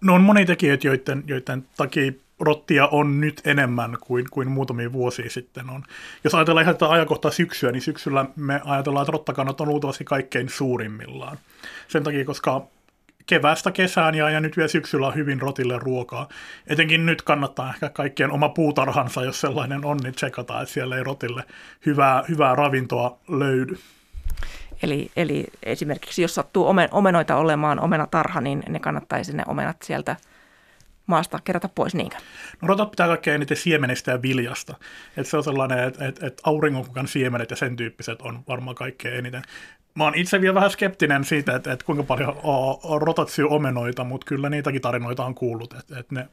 No on monia tekijöitä, joiden takia rottia on nyt enemmän kuin muutamia vuosia sitten on. Jos ajatellaan ihan tätä ajankohtaa syksyä, niin syksyllä me ajatellaan, että rottakannat on luultavasti kaikkein suurimmillaan. Sen takia, koska keväästä kesään ja nyt vielä syksyllä on hyvin rotille ruokaa. Etenkin nyt kannattaa ehkä kaikkien oma puutarhansa, jos sellainen on, niin tsekata, että siellä ei rotille hyvää ravintoa löydy. Eli esimerkiksi jos sattuu omenoita olemaan omenatarha, niin ne kannattaisi ne omenat sieltä maasta kerätä pois, niinkö? No rotat pitää kaikkein eniten siemenistä ja viljasta. Että se on sellainen, että auringonkukan siemenet ja sen tyyppiset on varmaan kaikkein eniten. Mä oon itse vielä vähän skeptinen siitä, että kuinka paljon rotat syö omenoita, mutta kyllä niitäkin tarinoita on kuullut, että ne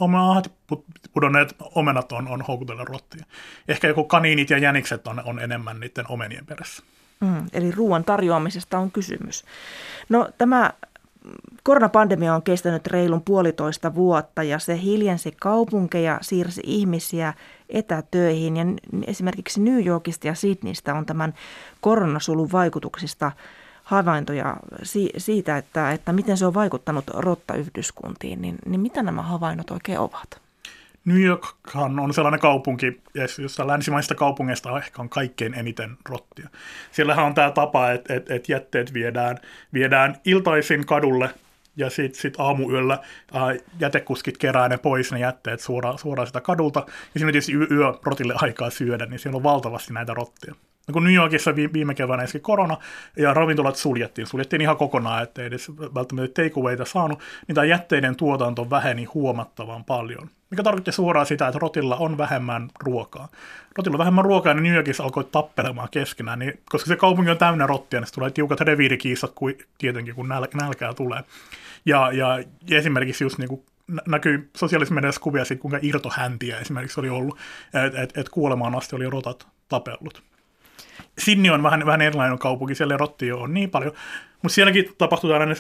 pudonneet omenat on houkutella rottia. Ehkä joku kaniinit ja jänikset on enemmän niiden omenien perässä. Eli ruoan tarjoamisesta on kysymys. No tämä koronapandemia on kestänyt reilun 1,5 vuotta ja se hiljensi kaupunkeja, siirsi ihmisiä etätöihin. Ja esimerkiksi New Yorkista ja Sydneystä on tämän koronasulun vaikutuksista havaintoja siitä, että miten se on vaikuttanut rottayhdyskuntiin. Niin mitä nämä havainnot oikein ovat? New Yorkhan on sellainen kaupunki, jossa länsimaisista kaupungeista ehkä on kaikkein eniten rottia. Siellähän on tämä tapa, että jätteet viedään iltaisin kadulle ja sitten aamuyöllä jätekuskit kerää ne pois, ne jätteet suoraan sitä kadulta. Ja siinä on tietysti rotille aikaa syödä, niin siellä on valtavasti näitä rottia. No kun New Yorkissa viime keväänä ensin korona ja ravintolat suljettiin ihan kokonaan, ettei edes välttämättä takeawayta saanut, niin tämä jätteiden tuotanto väheni huomattavan paljon. Mikä tarkoitti suoraan sitä, että rotilla on vähemmän ruokaa. Rotilla on vähemmän ruokaa, niin New Yorkissa alkoi tappelemaan keskenään, niin, koska se kaupunki on täynnä rottia, niin se tulee tiukat reviirikiistat tietenkin, kun nälkää tulee. Ja esimerkiksi just niin kuin näkyy sosiaalisessa mediassa kuvia siitä, kuinka irtohäntiä esimerkiksi oli ollut, että kuolemaan asti oli rotat tapellut. Sydney on vähän erilainen kaupunki, siellä rottia on niin paljon, mutta sielläkin tapahtuu tällainen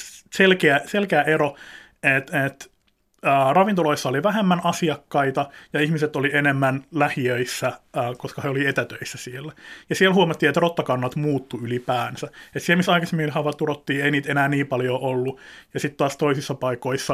selkeä ero, että ravintoloissa oli vähemmän asiakkaita ja ihmiset oli enemmän lähiöissä, koska he oli etätöissä siellä. Ja siellä huomattiin, että rottakannat muuttu ylipäänsä. Että siellä, missä aikaisemmin havaittu rottia, ei niitä enää niin paljon ollut. Ja sitten taas toisissa paikoissa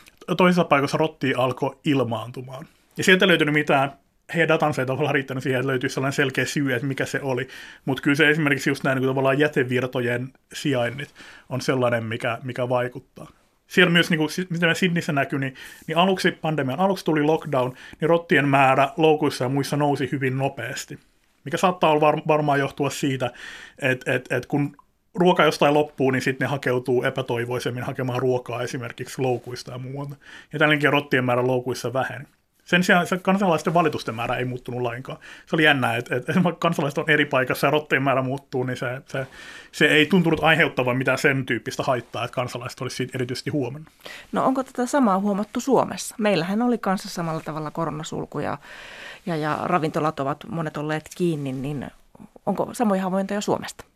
rottia alkoi ilmaantumaan. Ja sieltä ei löytynyt mitään. Heidän datansa ei tavallaan riittänyt siihen, että löytyisi sellainen selkeä syy, että mikä se oli. Mutta kyllä se esimerkiksi just näin, niin tavallaan jätevirtojen sijainnit on sellainen, mikä vaikuttaa. Siellä myös, niin kuin, mitä Sydneyssä näkyi, niin pandemian aluksi tuli lockdown, niin rottien määrä loukuissa ja muissa nousi hyvin nopeasti. Mikä saattaa olla varmaan johtua siitä, että kun ruoka jostain loppuu, niin sitten ne hakeutuu epätoivoisemmin hakemaan ruokaa esimerkiksi loukuista ja muuta. Ja tälleenkin rottien määrä loukuissa väheni. Sen sijaan se kansalaisten valitusten määrä ei muuttunut lainkaan. Se oli jännää, että kansalaiset on eri paikassa ja rottien määrä muuttuu, niin se ei tuntunut aiheuttavan mitään sen tyyppistä haittaa, että kansalaiset olisi siitä erityisesti huomannut. No onko tätä samaa huomattu Suomessa? Meillähän oli kanssa samalla tavalla koronasulku ja ravintolat ovat monet olleet kiinni, niin onko samoja havaintoja Suomesta?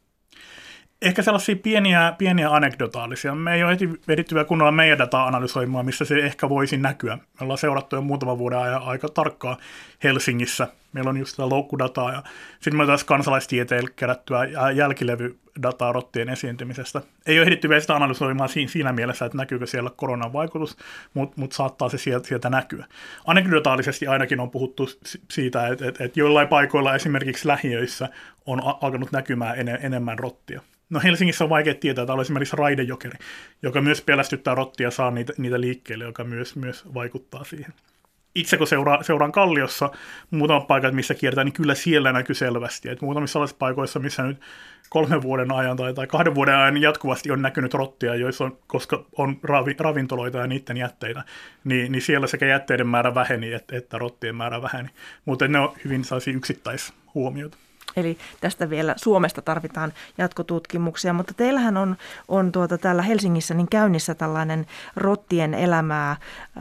Ehkä sellaisia pieniä anekdotaalisia. Me ei ole ehditty vielä kunnolla meidän dataa analysoimaan, missä se ehkä voisi näkyä. Me ollaan seurattu jo muutaman vuoden ajan aika tarkkaan Helsingissä. Meillä on just sitä loukkudataa ja sitten me on taas kansalaistieteellä kerättyä jälkilevydataa rottien esiintymisestä. Ei ole ehditty vielä sitä analysoimaan siinä mielessä, että näkyykö siellä koronan vaikutus, mutta saattaa se sieltä näkyä. Anekdotaalisesti ainakin on puhuttu siitä, että joillain paikoilla esimerkiksi lähiöissä on alkanut näkymään enemmän rottia. No Helsingissä on vaikea tietää, että on esimerkiksi raidejokeri, joka myös pelästyttää rottia ja saa niitä liikkeelle, joka myös vaikuttaa siihen. Itse kun seuraan Kalliossa muutamat paikat, missä kiertää, niin kyllä siellä näkyy selvästi. Että muutamissa sellaisissa paikoissa, missä nyt 3 vuoden ajan tai 2 vuoden ajan jatkuvasti on näkynyt rottia, koska on ravintoloita ja niiden jätteitä, niin siellä sekä jätteiden määrä väheni että rottien määrä väheni. Mutta ne on hyvin sellaisia yksittäishuomioita. Eli tästä vielä Suomesta tarvitaan jatkotutkimuksia, mutta teillähän on täällä Helsingissä niin käynnissä tällainen rottien elämää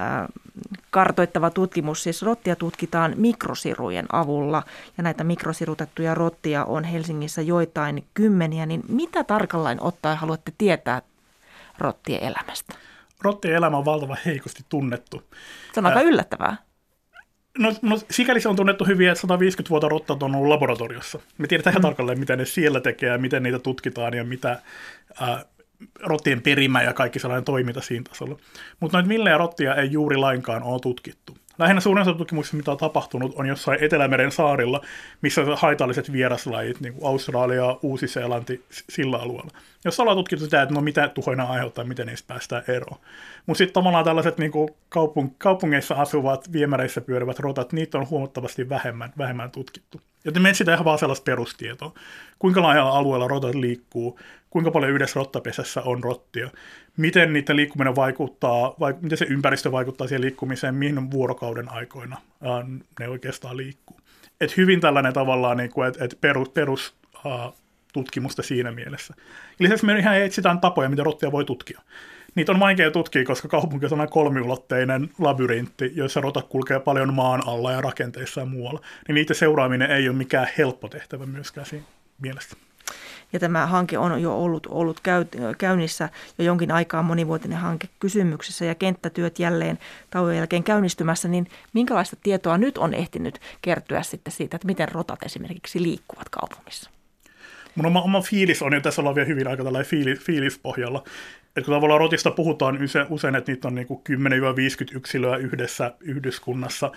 kartoittava tutkimus. Siis rottia tutkitaan mikrosirujen avulla ja näitä mikrosirutettuja rottia on Helsingissä joitain kymmeniä. Niin mitä tarkalleen ottaen haluatte tietää rottien elämästä? Rottien elämä on valtavan heikosti tunnettu. Se on aika yllättävää. No sikäli se on tunnettu hyvin, että 150 vuotta rottat on ollut laboratoriossa. Me tiedetään ihan tarkalleen, mitä ne siellä tekee ja miten niitä tutkitaan ja rottien perimä ja kaikki sellainen toiminta siinä tasolla. Mutta noita millejä rottia ei juuri lainkaan ole tutkittu. Lähinnä suurin osa tutkimuksista, mitä on tapahtunut, on jossain Etelämeren saarilla, missä on haitalliset vieraslajit, niin kuin Australia, Uusi-Seelanti, sillä alueella. Jos ollaan tutkittu sitä, että no mitä tuhoina aiheuttaa, miten niistä päästään eroon. Mutta sitten tavallaan tällaiset niin kuin kaupungeissa asuvat, viemäreissä pyörivät rotat, niitä on huomattavasti vähemmän tutkittu. Joten me etsitään ihan vaan sellaista perustietoa. Kuinka laajalla alueella rotat liikkuu, kuinka paljon yhdessä rottapesässä on rottia, miten niiden liikkuminen vaikuttaa, miten se ympäristö vaikuttaa siihen liikkumiseen, mihin vuorokauden aikoina ne oikeastaan liikkuu. Et hyvin tällainen tavallaan, niin kuin, että perus tutkimusta siinä mielessä. Lisäksi me ihan etsitään tapoja, miten rottia voi tutkia. Niitä on vaikea tutkia, koska kaupunki on sellainen kolmiulotteinen labyrintti, jossa rotat kulkee paljon maan alla ja rakenteissa ja muualla. Niin niiden seuraaminen ei ole mikään helppo tehtävä myöskään siinä mielessä. Ja tämä hanke on jo ollut käynnissä jo jonkin aikaa, monivuotinen hanke kysymyksessä ja kenttätyöt jälleen tauon jälkeen käynnistymässä, niin minkälaista tietoa nyt on ehtinyt kertyä sitten siitä, että miten rotat esimerkiksi liikkuvat kaupungissa? Mun oma fiilis on, ja tässä ollaan vielä hyvin aika tällainen fiilispohjalla, että kun tavallaan rotista puhutaan usein, että niitä on niin kuin 10-50 yksilöä yhdessä yhdyskunnassa,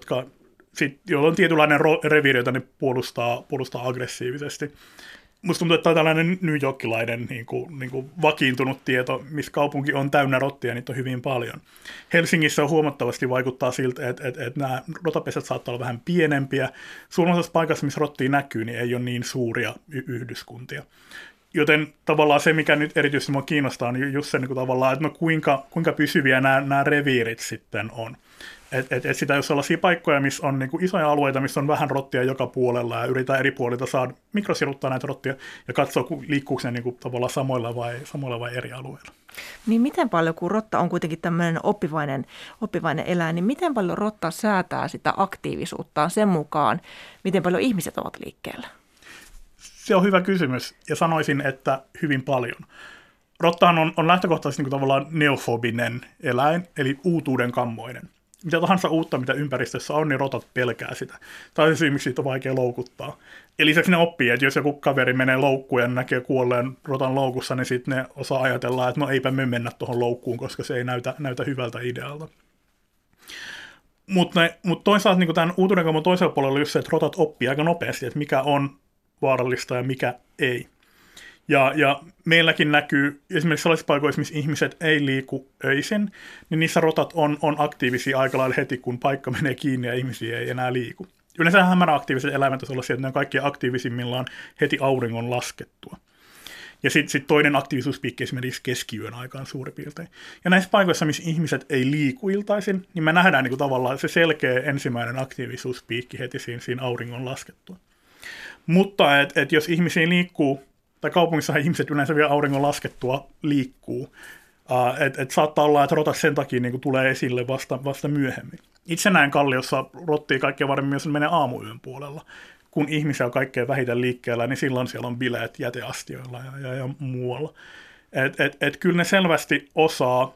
joilla on tietynlainen reviiri, jota ne puolustaa aggressiivisesti. Musta tuntuu, että tämä on tällainen New Yorkilainen niin kuin vakiintunut tieto, missä kaupunki on täynnä rottia, niitä on hyvin paljon. Helsingissä huomattavasti vaikuttaa siltä, että nämä rotapesät saattaa olla vähän pienempiä. Suomalaisessa paikassa, missä rottia näkyy, niin ei ole niin suuria yhdyskuntia. Joten tavallaan se, mikä nyt erityisesti minua kiinnostaa, on just se, niin kuin tavallaan, että no kuinka pysyviä nämä reviirit sitten on. Että sitä jos sellaisia paikkoja, missä on niinku isoja alueita, missä on vähän rottia joka puolella ja yritetään eri puolilta saada mikrosiruttaa näitä rottia ja katsoa, liikkuuko ne niinku tavallaan samoilla vai eri alueilla. Niin miten paljon, kun rotta on kuitenkin tämmöinen oppivainen eläin, niin miten paljon rotta säätää sitä aktiivisuuttaan sen mukaan, miten paljon ihmiset ovat liikkeellä? Se on hyvä kysymys ja sanoisin, että hyvin paljon. Rottahan on lähtökohtaisesti niinku tavallaan neofobinen eläin, eli uutuuden kammoinen. Mitä tahansa uutta, mitä ympäristössä on, niin rotat pelkää sitä. Tai se syy, miksi siitä on vaikea loukuttaa. Ja lisäksi ne oppii, että jos joku kaveri menee loukkuun ja näkee kuolleen rotan loukussa, niin sitten ne osaa ajatella, että no eipä me mennä tuohon loukkuun, koska se ei näytä hyvältä idealta. Mutta toisaalta niin tämän uutuuden kamon toisella puolella on just se, että rotat oppii aika nopeasti, että mikä on vaarallista ja mikä ei. Ja meilläkin näkyy esimerkiksi sellaisissa paikoissa, missä ihmiset ei liiku öisin, niin niissä rotat on aktiivisia aika lailla heti, kun paikka menee kiinni ja ihmisiä ei enää liiku. Yleensä hämäräaktiiviset eläimet on sellaisia, että ne on kaikkein aktiivisimmillaan heti auringon laskettua. Ja sitten toinen aktiivisuuspiikki esimerkiksi keskiyön aikaan suurin piirtein. Ja näissä paikoissa, missä ihmiset ei liiku iltaisin, niin me nähdään niin kuin tavallaan se selkeä ensimmäinen aktiivisuuspiikki heti siinä auringon laskettua. Mutta et jos ihmisiä liikkuu, tai kaupungissa ihmiset yleensä vielä auringon laskettua liikkuu. Et saattaa olla, että rotat sen takia niin kuin tulee esille vasta myöhemmin. Itse näen Kalliossa rottia kaikkein varmemmin, jos menee aamuyön puolella. Kun ihmisiä on kaikkein vähiten liikkeellä, niin silloin siellä on bileet jäteastioilla ja muualla. Et kyllä ne selvästi osaa.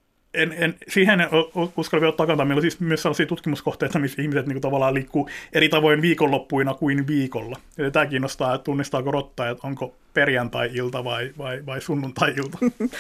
Siihen en uskalla vielä ottaa kantaa. Meillä on siis myös sellaisia tutkimuskohteita, missä ihmiset niin tavallaan liikkuu eri tavoin viikonloppuina kuin viikolla. Ja tämä kiinnostaa, että tunnistaako rotta, että onko perjantai-ilta vai sunnuntai-ilta.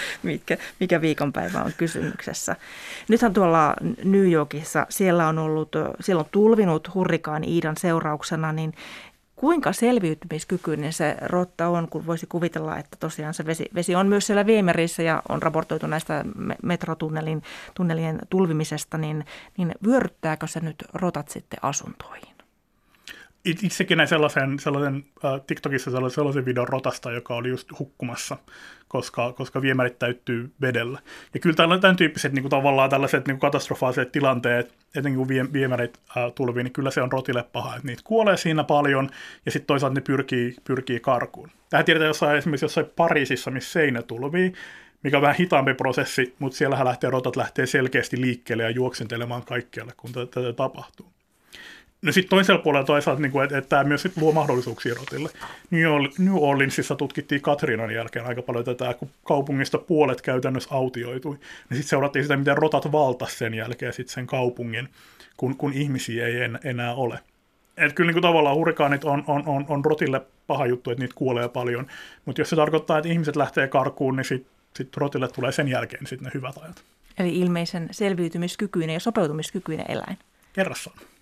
Mikä viikonpäivä on kysymyksessä. Nythän tuolla New Yorkissa siellä on tulvinut hurrikaani Iidan seurauksena, niin kuinka selviytymiskykyinen se rotta on, kun voisi kuvitella, että tosiaan se vesi on myös siellä viemerissä ja on raportoitu näistä metrotunnelien tulvimisesta, niin vyöryttääkö se nyt rotat sitten asuntoihin? Itsekin näin sellaisen TikTokissa sellaisen videon rotasta, joka oli just hukkumassa, koska viemärit täyttyy vedellä. Ja kyllä tämän tyyppiset niin kuin tavallaan tällaiset niin kuin katastrofaaliset tilanteet, etenkin kun viemärit tulvii, niin kyllä se on rotille paha. Että niitä kuolee siinä paljon ja sitten toisaalta ne pyrkii karkuun. Tähän tiedetään esimerkiksi jossain Pariisissa, missä seinä tulvii, mikä on vähän hitaampi prosessi, mutta siellähän rotat lähtee selkeästi liikkeelle ja juoksentelemaan kaikkialle, kun tätä tapahtuu. No sitten toisella puolella toisaalta, että tämä myös luo mahdollisuuksia rotille. New Orleansissa tutkittiin Katriinan jälkeen aika paljon tätä, kun kaupungista puolet käytännössä autioitui. Niin sitten seurattiin sitä, miten rotat valtasi sen jälkeen sitten sen kaupungin, kun ihmisiä ei enää ole. Että kyllä niin tavallaan hurrikaanit on rotille paha juttu, että niitä kuolee paljon. Mutta jos se tarkoittaa, että ihmiset lähtee karkuun, niin sitten rotille tulee sen jälkeen sitten ne hyvät ajat. Eli ilmeisen selviytymiskykyinen ja sopeutumiskykyinen eläin. Kerrassaan.